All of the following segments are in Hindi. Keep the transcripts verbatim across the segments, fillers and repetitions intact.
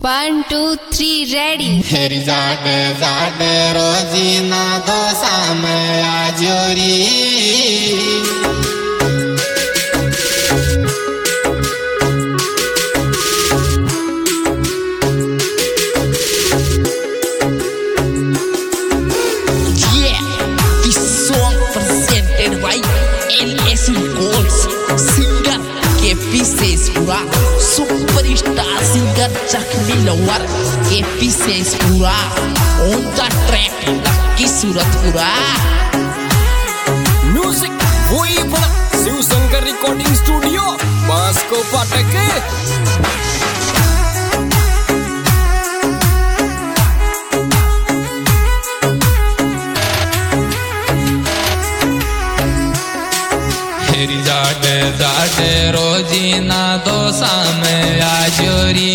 One, two, three, ready. Heri zade zade rozina do samaya jori. Yeah, this song presented by L S E Golds, singer K P Sesapura, superstar singer Jakhmi Lawar, K P Sesapura, on the track Lucky Suratpura. Music वही बड़ा शिव शंकर रिकॉर्डिंग स्टूडियो बास्को पाटक। हेरी जाडे जाडे रोजीना दो सामे आजोरी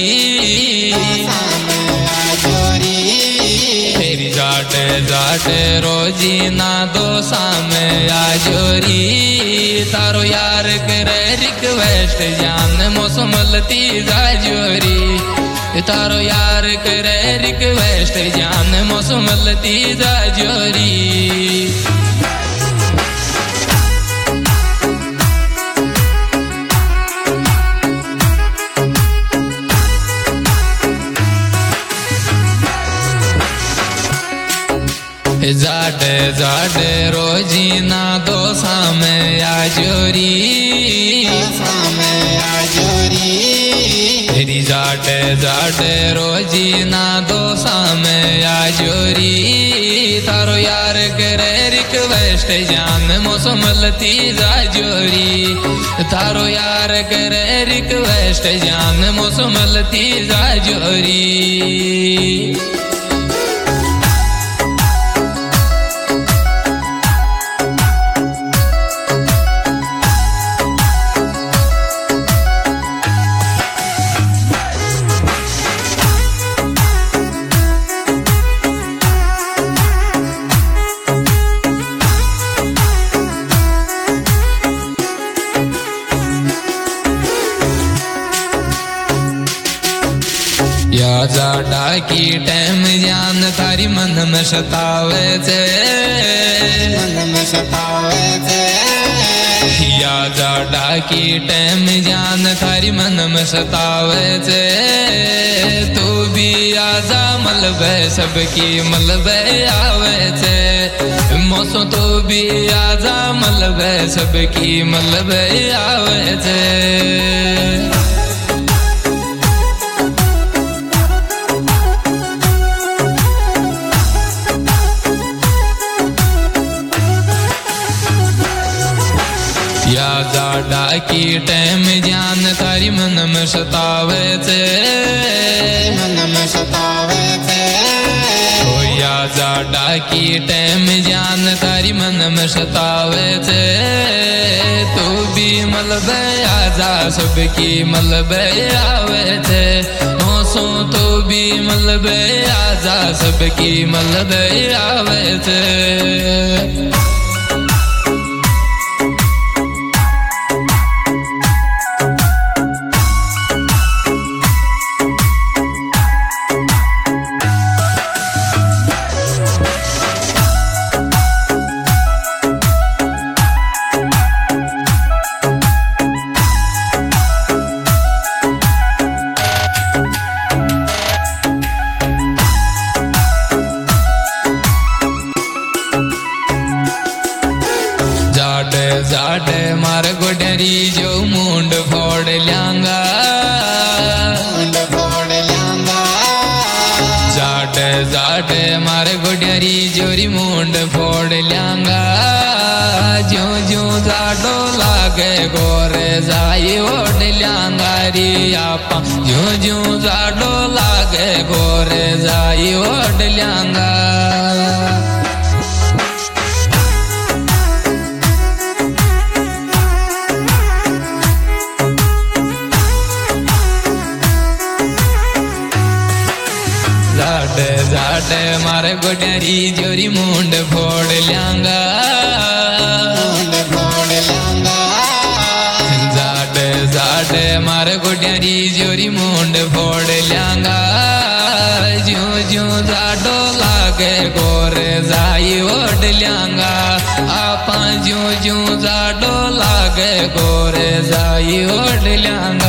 हेरी जाडे जाडे रोजीना दो सामे आजोरी तारो यार करे रिक्वेस्ट जान मौसम लती जाजोरी तारो यार करे रिक्वेस्ट जान मौसम लती जाजोरी जाडे जाडे रोजीना दो सामे आजोरी हेरी जाडे जाडे रोजीना दो सामे आजोरी तारो यार करे रिक्वेस्ट जान मौसम लती जाजोरी तारो यार करे रिक्वेस्ट जान मौसम लती जाजोरी या जाडा की टाइम जान थारी मन में सतावे थे मन में सतावे थे या जाडा की टाइम जान थारी मन में सतावे थे तू भी आजा मलबे सबकी मलबे आवे थे मौसम तू भी आजा मलबे सबकी मलबे आवे थे या जाडा की टाइम जान थारी मन में सतावे थे मन में सतावे थे ओ या जाडा की टाइम जान थारी मन में सतावे थे तू भी मलबे आजा सबकी मलबे आवे थे मौसों तो भी मलबे आजा सबकी मलबे आवे थे जाडे मार गोडरी जो मुंड फोड़ ल्यांगा मुंड फोड़ ल्यांगा जाडे जाडे मार गोडरी जोरी मुंड फोड़ ल्यांगा जो जो जाडो लागे गोरे जाई ओढ़ ल्यांगा री आपा जो जो जाडो लागे गोरे जाई ओढ़ ल्यांगा जाडे जाडे मारे गोडरी जोरी मुंड फोड़ ल्यांगा मुंड फोड़ ल्यांगा जाडे जाडे मारे गोडरी जोरी मुंड फोड़ ल्यांगा जाडो लागे गोरे जाई ओढ़ ल्यांगा आपा जू जू जाडो लागे गोरे जाई ओढ़ ल्यांगा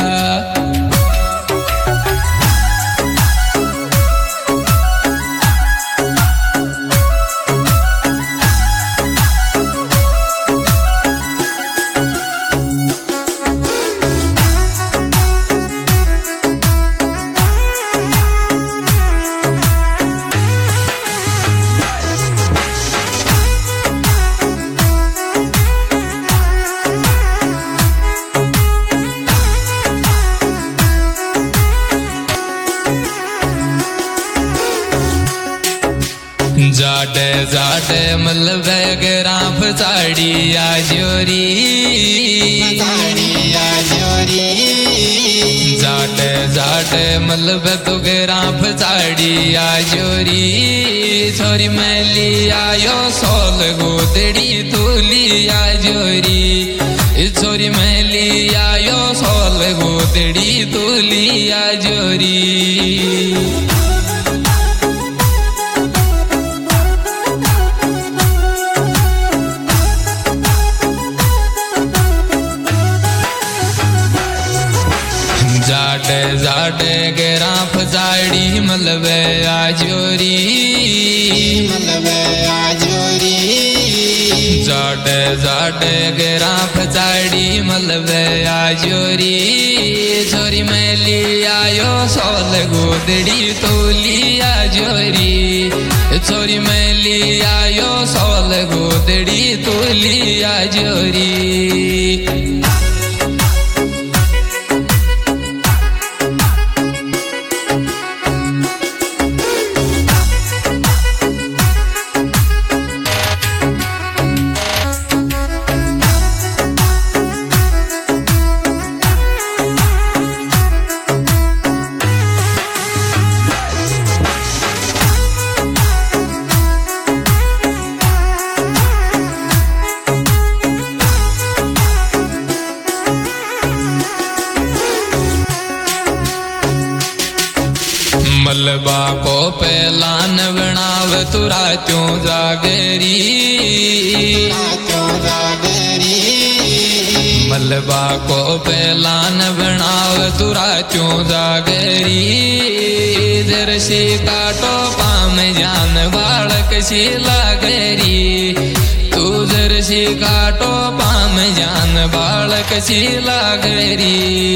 जाडे जाडे मलबे ग्राफ साड़ी आजोरी जाडे जाडे मलबे तो ग्राफ साड़ी आजोरी छोरी मैं लिया यो सोल गोदड़ी तू लिया जोरी छोरी मैं लिया यो सोल गोदड़ी तू लिया जोरी जाडे जाडे ग्राफ साड़ी मलबे आजोरी मलबे आजोरी जाडे जाडे ग्राफ साड़ी मलबे आजोरी छोरी मैं लिया यो सोल गोदड़ी तो लिया जोरी छोरी मैं लिया यो सोल गोदड़ी तो लिया जोरी मलबा को पहलान बनाव तुरा क्यों जागरी मलबा को पहलान बनाव तुरा क्यों जागरी जरसी काटो पाम जान बालक सी लागरी तू जरसी काटो पाम जान बालक सी लागरी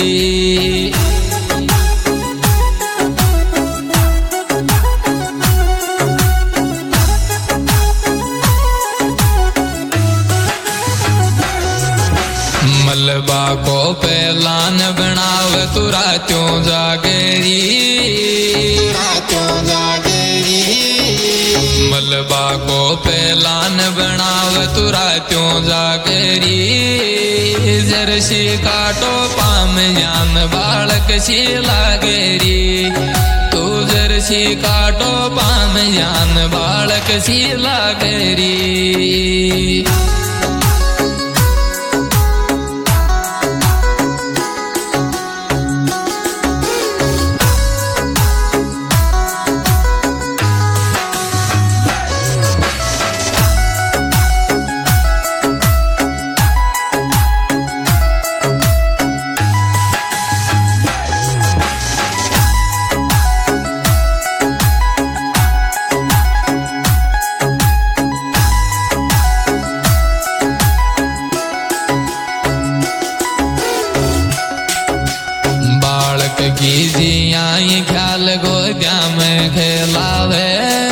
मलबा को पहलान बनाव तुरा क्यों जागरी मलबा को पहलान बनाव तुरा क्यों जागरी जरसी काटो पाम जान बालक सी लागरी तू जरसी काटो पाम जान बालक सी लागरी कीजियाई ख्याल गोद्या में खेलावे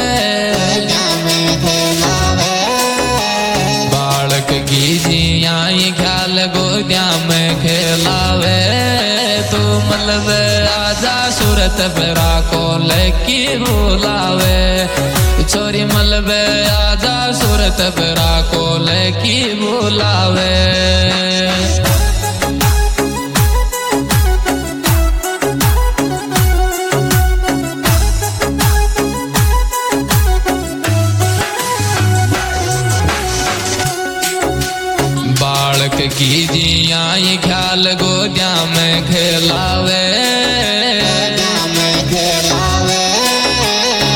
बालक कीजियाई ख्याल गोद्या में खेलावे तू मलबे आजा सूरत परा को लेकी बुलावे छोरी मलबे आजा सूरत परा को लेकी बुलावे बालक कीजियाई ख्याल गोद्या में खेलावे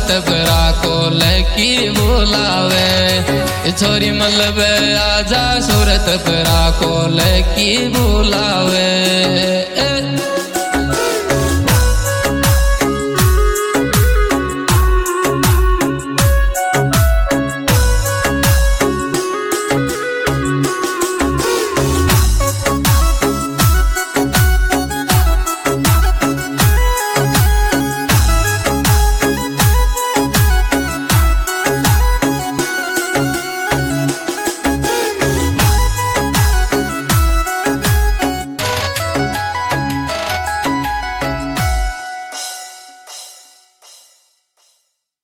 सूरत परा को लकी बुलावे छोरी मलबे आजा सूरत परा को लकी बुलावे।